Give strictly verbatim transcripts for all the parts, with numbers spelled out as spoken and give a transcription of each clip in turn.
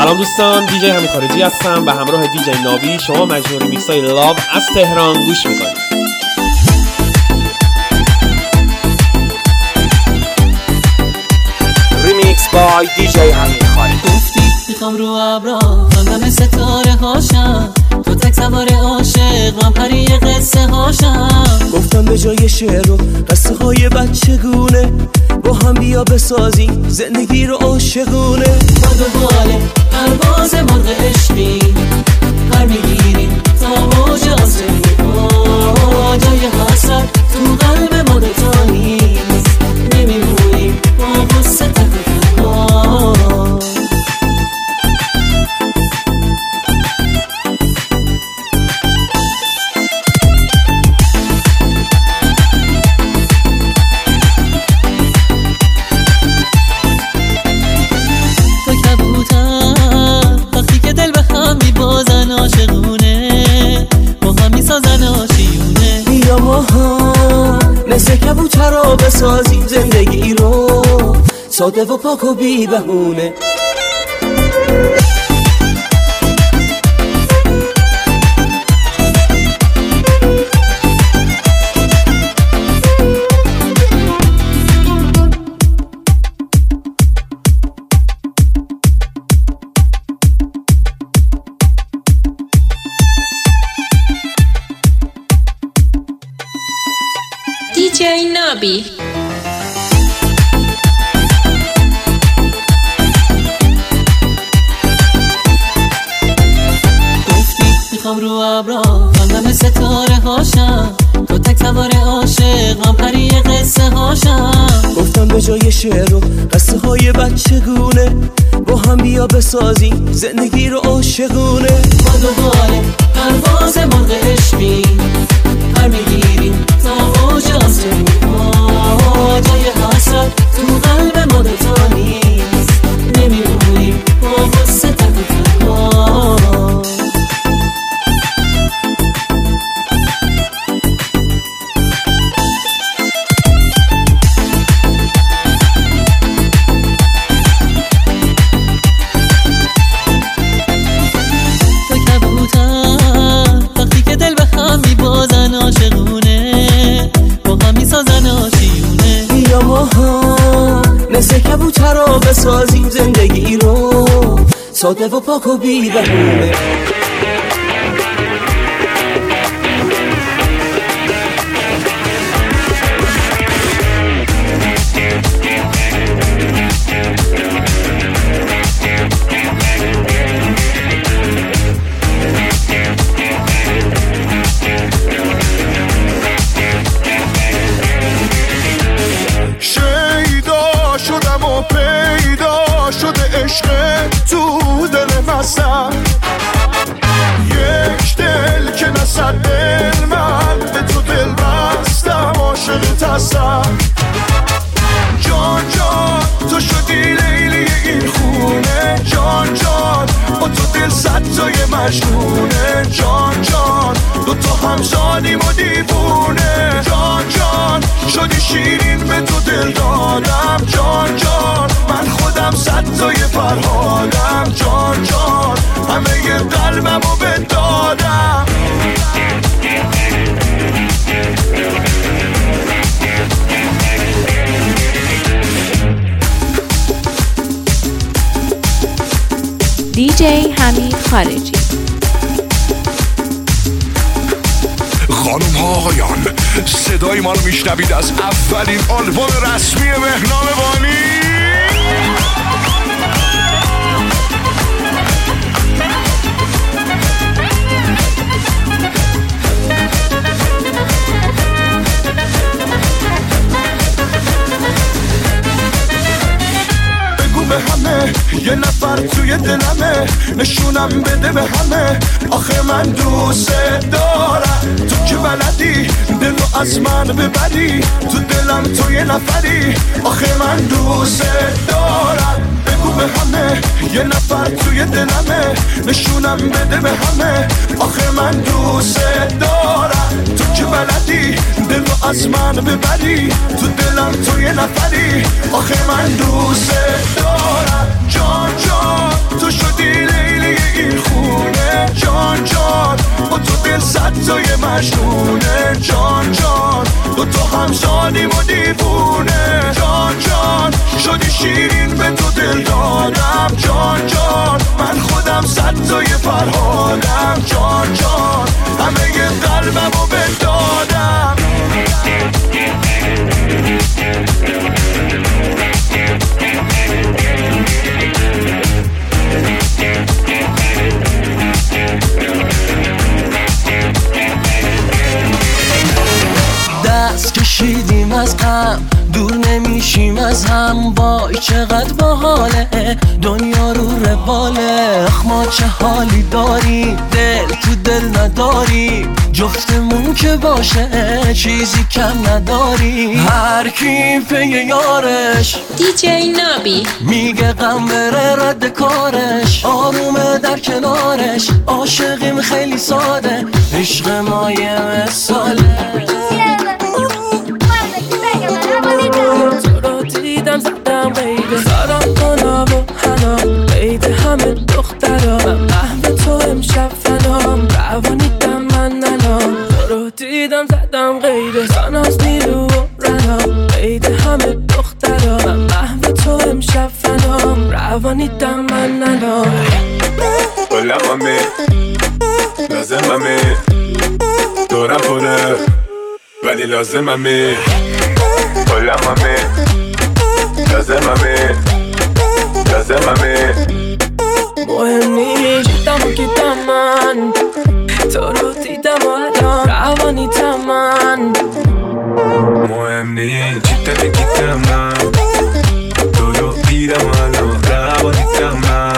سلام دوستان، دیجی همین خارجی هستم و همراه دیجی نابی شما مجموعه ریمیکس‌های لاو از تهران گوش میکنید. ریمیکس بای دیجی همین خارجی. گفتی میخوام رو ابرا خواندم ستاره هاشم، تو تک سوار عاشق من پری قصه هاشم. گفتم به جای شعر و قصه های بچگونه با هم بیا بسازیم زندگی رو عاشقونه. با دوباره پرواز مرغ عشقی پر میگیریم تا موج آسمونی، جای حسرت تو قلب ما دوتا نیست، نمیمونیم با غصه تک و تنها. مثل کبوترا بسازیم زندگی رو ساده و پاک و بی بهونه. دیجی نابی. گفتی میخوام رو ابرا خواندم ستاره هاشم، تو تک سوار عاشق من پری قصه هاشم. گفتم به جای شعر و قصه های بچگونه با هم بیا بسازیم زندگی رو عاشقونه. با دوباره پرواز مرغ عشقی پر میگیریم تا موج آسمونی، جای حسرت تو قلب ما دوتا نیست، نمیمونیم با غصه تک و تنها. مثل کبوترا بسازیم زندگی رو ساده و پاک و بی بهونه. پیدا شده عشق تو دل مستم، یک دل که نصد دل من به تو دل بستم، عاشقت هستم. جان جان تو شدی لیلی این خونه، جان جان با تو دل صد تای مجنونه، جان جان دو تا همزادیم و دیوونه، جان جان شدی شیرین به تو دل دادم، جان جان من خودم صد تای فرهادم، جان جان همه ی قلبم رو بدادم. دیجی همین خارجی. خانم ها آقایان، صدای ما رو میشنوید از اولین آلبوم رسمی مهنام بانی. به همه یه نفر توی دلمه، نشونم بده به همه آخه من دوست دارم. تو که بلدی دلو از من ببری، تو دلم تو یه نفری آخه من دوست دارم. بگو به همه یه نفر توی دلمه، نشونم بده به همه آخه من دوست دارم. تو که بلدی دلو از من ببری، تو دلم تو یه نفری آخه من دوست دارم. جان جان تو شدی مجنونه. جان جان دو تا هم شادیم و دیوونه. جان جان شدی شیرین به تو دل دادم. جان جان من خودم صد تای فرهادم. جان جان همه ی قلبم رو بدادم. دست کشیدیم از غم دور نمیشیم از هم. وای چقدر باحاله دنیا رو رواله. اخ ما چه حالی داریم دل تو دل نداریم. جفتمون که باشه چیزی کم نداریم. هر کی پی یارش دیجی نابی میگه غم بره رد کارش. آرومه در کنارش عاشقیم خیلی ساده. عشق ما یه مثاله. تو رو دیدم زدم قیده سارم کنا و حنا قیده همه دخترا. من محو تو امشب فنام روانیدم من ننام. تو رو دیدم زدم قیده ساناز نیرو و رنا قیده همه دخترا. من محو تو امشب فنام روانیدم من ننام. بلممه لازممه دورم پره ولی لازممه. بلممه لازممه لازممه. مهم نیست دیدم و گیدم من. تو رو دیدم و الان روانیتم من. مهم نیست جیتم گیتم من. تو رو دیدم و الان روانیتم من.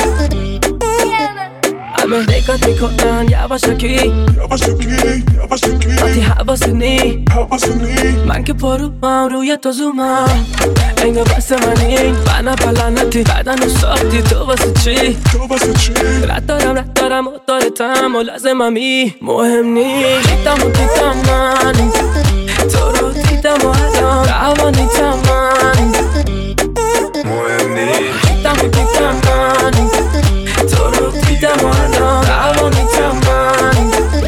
همه نگات میکنن یواشکی یواشکی یواشکی وقتی حواسنی حواسنی. من که پرو هم روی تو زومم. اینو بس منی بنا پلنتی بدن و ساختی. تو واسه چی تو واسه چی رد دارم رد دارم و دارتم و لازممی. مهم نیست دیدم و دیدم من. تو رو دیدم و الان روانیتم من. مهم نیست دیدم و دیدم من. تو رو دیدم و الان روانیتم من.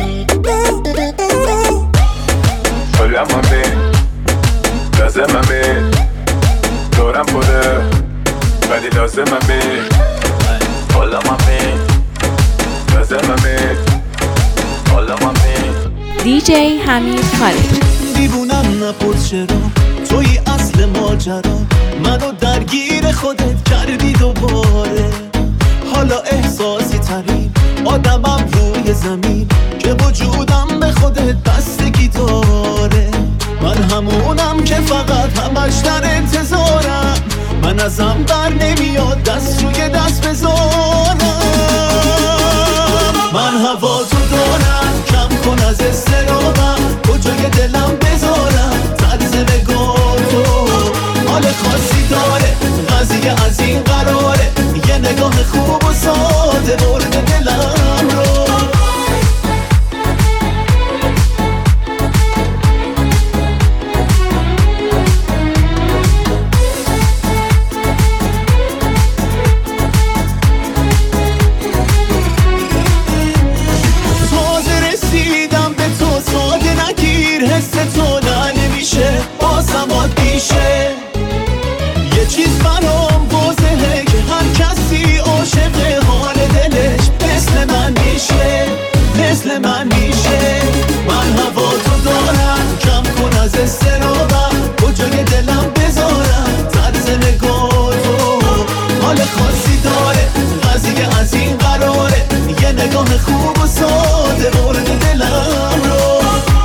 بلممه لازممه دورم پره ولی لازممه. بلممه لازممه بلممه. دیجی حمید خالقی دیوونم نپرس چرا توی اصل ماجرا منو درگیر خودت کردی دوباره. حالا احساسی ترین آدمم روی زمین که وجودم به خودت بستگی داره. من همونم که فقط همش در انتظارم. من ازم بر نمیاد دست روی دست بذارم. من هوا تو دارم کم کن از استرابم. کجای دلم بذارم طرز نگاه تو حال خاصی داره. قضیه از این قراره یه نگاه خوب و ساده برد دلم رو. تازه رسیدم به تو ساده نگیر حس تو نه نمیشه بازمات میشه. یه چیز برام واضحه که هر کسی عاشق حال دلش مثل من میشه مثل من میشه. من هوا تو دارم کم کن از استرابم. کجای دلم بذارم طرز نگاه تو حال خاصی داره. قضیه از این قراره یه نگاه خوب و ساده برد دلم رو.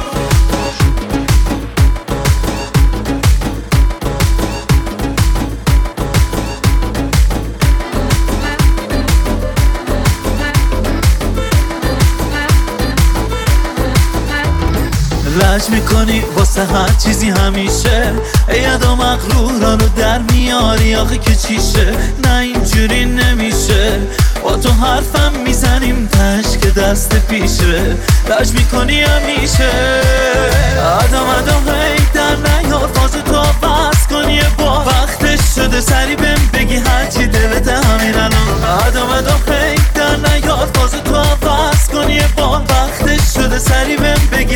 رج میکنی واسه هر چیزی همیشه. یاد و مغرورانو در میاری آخه که چیشه. نه اینجوری نمیشه با تو حرفم میزنیم تش که دست پیشه. رج میکنی همیشه آدم آدم هی در نیار فاز تو بس کنی با وقتش شده سری بهم بگی هرچی دلت همین الان. آدم آدم هی در نیار فاز تو بس کنی با وقتش شده سری بهم بگی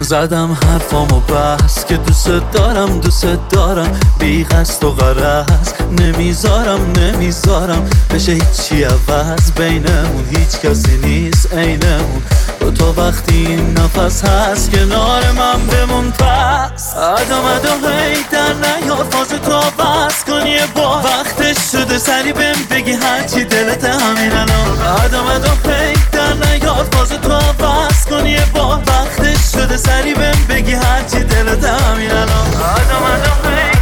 زدم حرفامو بس که دوست دارم دوست دارم بی قصد و غرض نمیذارم نمیذارم بشه هیچی عوض بینمون هیچ کسی نیست عینمون دو تا وقتی این نفس هست کنار من بمون پس ادام ادام هی در نیار فاز تو بس کن یه بار وقتش شده سری بهم بگی هرچی دلت همین الان ادام ادام هی در نیار فاز تو بس کن یه بار وقتش شده سری بهم بگی هرچی دلت همین الان ادام ادام هی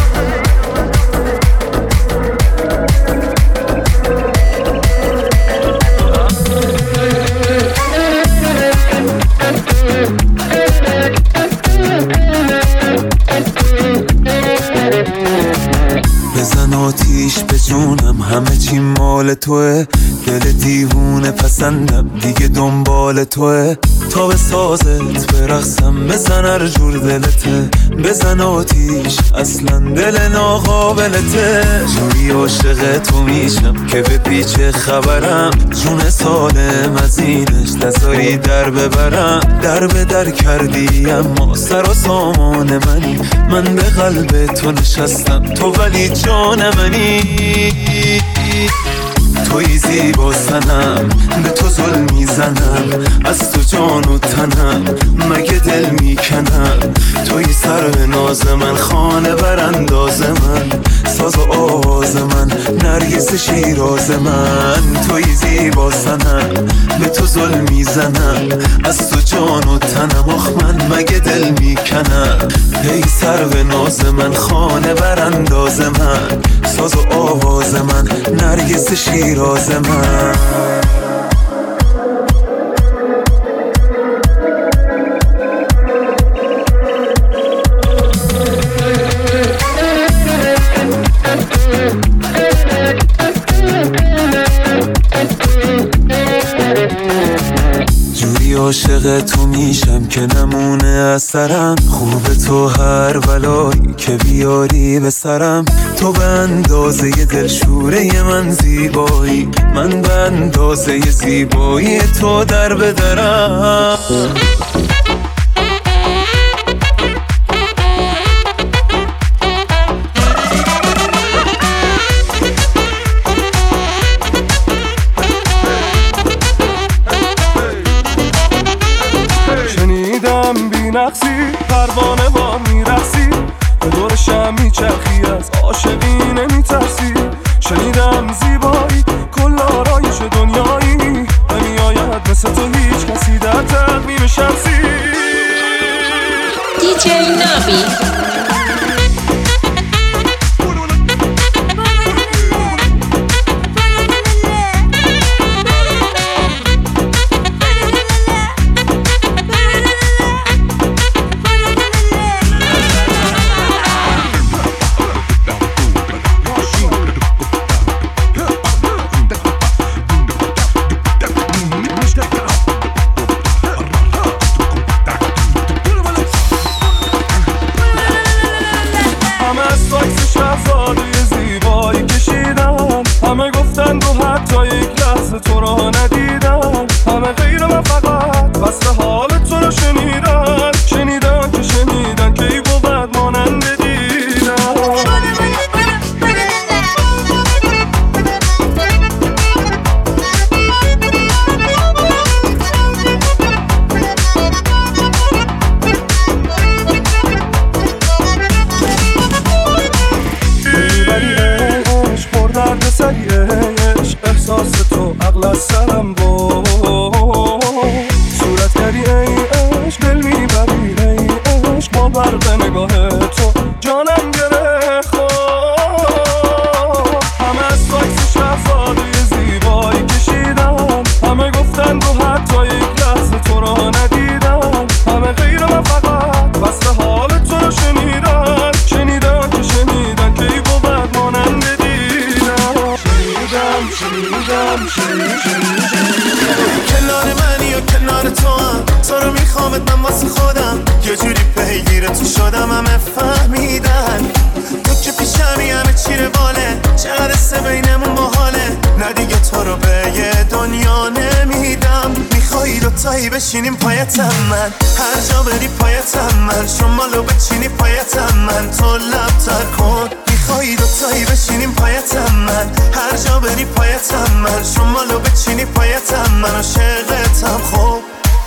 بزن آتیش به جونم همه چی مال توه دل دیوونه پسندم دیگه دنبال توه تا به سازت برقصم بزن هر جور دلته بزن آتیش اصلا دل ناقابلته جوری عاشق تو میشم که به پیچ خبرم جون سالم از اینش نذاری در ببرم در به در کردی اما سر و سامان منی من به قلب تو نشستم تو ولی جان منی توی زیبا سنم به تو ظلم میزنم از تو جان و تنم مگه دل میکنم توی سر به ناز من خانه برانداز من ساز و آواز من نرگس شیراز من توی زیبا سنم به تو ظلم میزنم از تو جان و تنم آخ من مگه دل میکنم هی سر به ناز من خانه برانداز من ساز و آواز من نرگس شیراز من جوری عاشق تو میشم که نمونه اثرم خوب تو هر بلایی که بیاری به سرم تو به اندازه دلشوره من زیبایی من به اندازه زیبایی تو در بدرم نقصی پروانه با میرسی به دور شم میچرخی از عاشقی نمیترسی شنیدم زیبایی کل آرایش دنیایی نمیآید مثل تو هیچ کسی در تقویم شمسی دیجی نابی شنیدم شنیدم شنیدم دوتایی بشینیم پایتم من، هر جا بری پایتم من، شمالو بچینی پایتم من، تو لب تر کن. میخوایی دوتایی بشینیم پایتم من، هر جا بری پایتم من، شمالو بچینی پایتم من، عاشقتم خوب.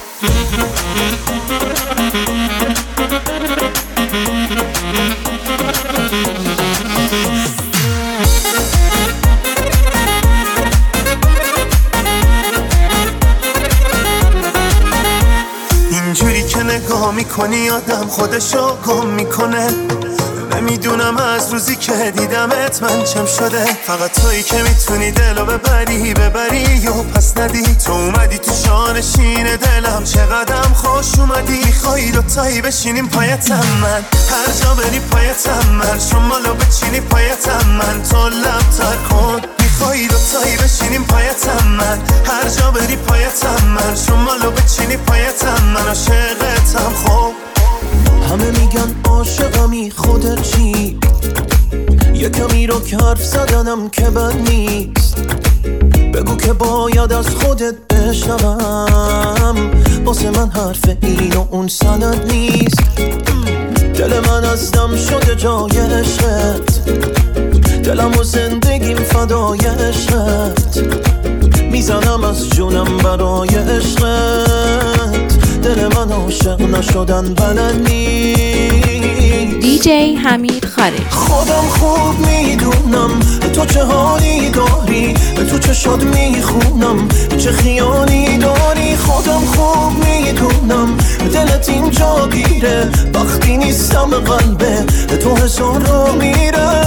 اینجوری که نگاه میکنی آدم خودشو گم میکنه، نمیدونم از روزی که دیدمت من چم شده. فقط تویی که میتونی دلو ببری ببری و پس ندی، تو اومدی تو شانشین دلم، چقدرم خوش اومدی. میخوایی دوتایی بشینیم پایتم من، هر جا بری پایتم من، شمالو بچینی پایتم من، تو لب تر کن. میخوایی دوتایی بشینیم پایتم من، هر جا بری پایتم من، شمالو بچینی پایتم من، عاشقتم خوب. همه میگن عاشقمی خودت چی، یه کمی رو که حرف زدنم که بد نیست، بگو که باید از خودت بشنوم، واسه من حرف این و اون سند نیست. دل من از دم شده جای عشقت، دلم و زندگیم فدای عشقت، میزنم از جونم برای عشقت، دل من عاشق نشدن بلد نیست. دی جی حمید خالد. خودم خوب میدونم تو چه حالی داری، تو چه شاد میخونم چه خیالی داری. خودم خوب میدونم دلت اینجا گیره، وقتی نیستم قلبه تو هزار رو میره.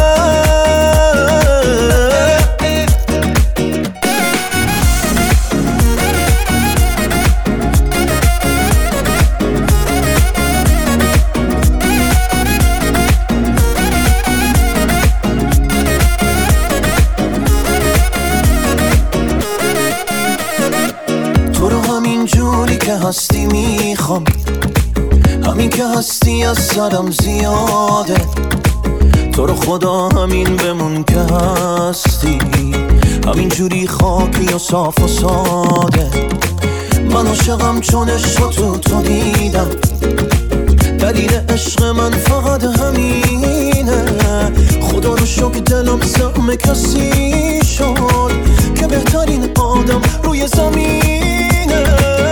هستی میخوام، همین که هستی از سرم زیاده، تو رو خدا همین بمون که هستی، همین جوری خاکی و صاف و ساده. من عاشقم چون عشق تو تو دیدم، دلیل عشق من فقط همینه. خدا رو شکر دلم زم کسی شد که بهترین آدم روی زمینه.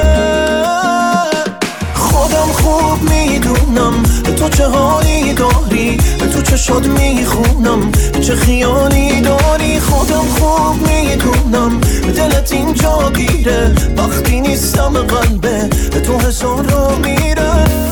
خودم خوب میدونم تو چه حالی داری، تو چه شاد میخونم چه خیالی داری. خودم خوب میدونم دلت اینجا گیره، وقتی نیستم قلبه تو هزار رو میره.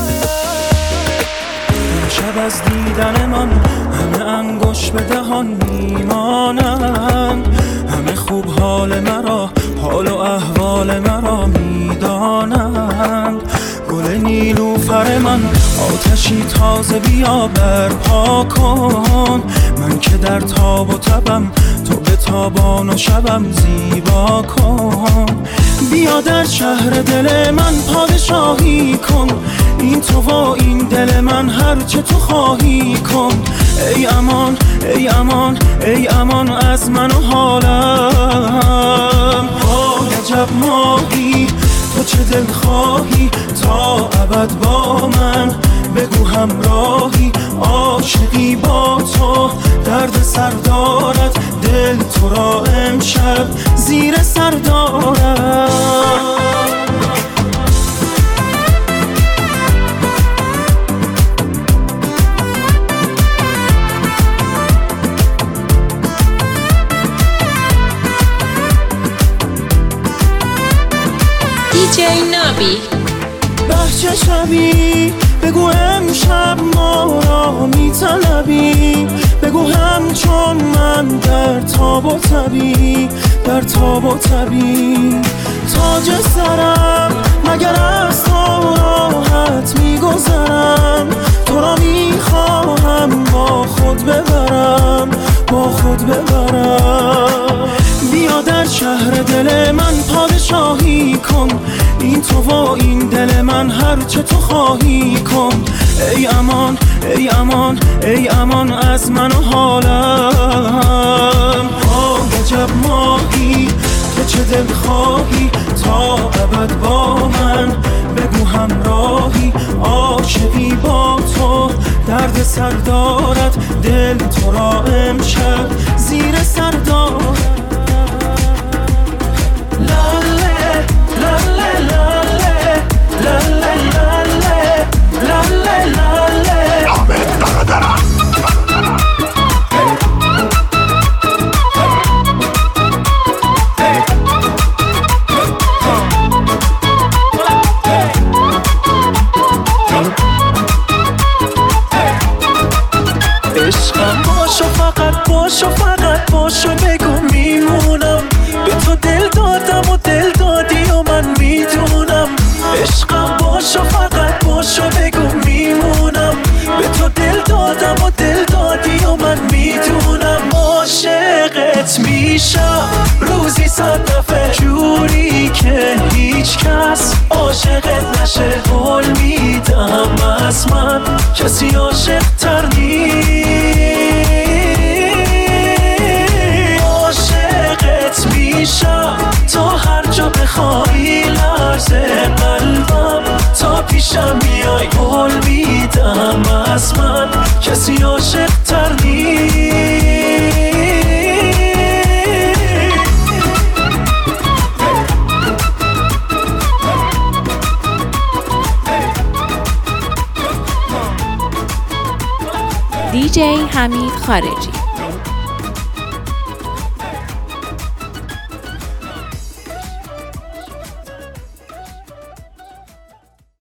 شب از دیدن من همه انگوش به دهان میمانند، همه خوب حال مرا حال و احوال مرا میدانند. گل نیلوفر من آتشی تازه بیا برپا کن، من که در تاب و تبم تو به تابان و شبم زیبا کن. بیا در شهر دل من پادشاهی کن، این تو و این دل من هر چه تو خواهی کن. ای امان ای امان ای امان از من و حالم. آه عجب ماهی تو چه دل خواهی تا ابد با من، بگو همراهی عاشقی با تو. درد سر دارد دل تو را امشب زیر سر دارد. دی جی نابی. بهچه شبی بگو امشب ما را میطلبی، بگو همچون من در تاب و تبی در تاب و تبی. تاج سرم مگر از تو راحت میگذرم، تو را میخواهم با خود ببرم با خود ببرم. بیا در شهر دل من پادشاهی کن، این تو و این دل من هر چه تو خواهی کن. ای امان ای امان ای امان از من و حالم. آه عجب ماهی تو چه دل خواهی تا ابد با من، سر دارد دل تو را امشب زیر سر دارد. لاله لاله لاله لاله لاله لاله لاله حامد برادرم عشقم باشو فقط باشو فقط باشو بگو میمونم به تو دل دادم و دل دادی و من میدونم. عشقم باشو فقط باشو بگو میمونم به تو دل دادم و دل دادی و من میدونم. عاشقت میشم روزی صد دفعه جوری که هیچ کس عاشقت نشه. قول میدم از من کسی عاشق تر نیست. عاشقت میشم تا هر جا بخوای لرزه قلبم تا پیشم میای. قول میدم از من کسی عاشق تر نیست. دی جی حمید خارجی.